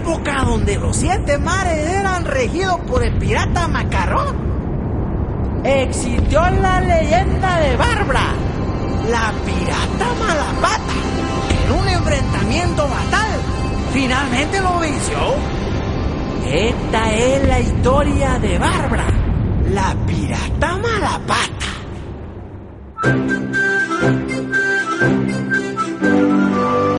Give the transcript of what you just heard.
época donde los 7 mares eran regidos por el pirata Macarrón, existió la leyenda de Bárbara, la pirata Malapata, que en un enfrentamiento fatal finalmente lo venció. Esta es la historia de Bárbara, la pirata Malapata.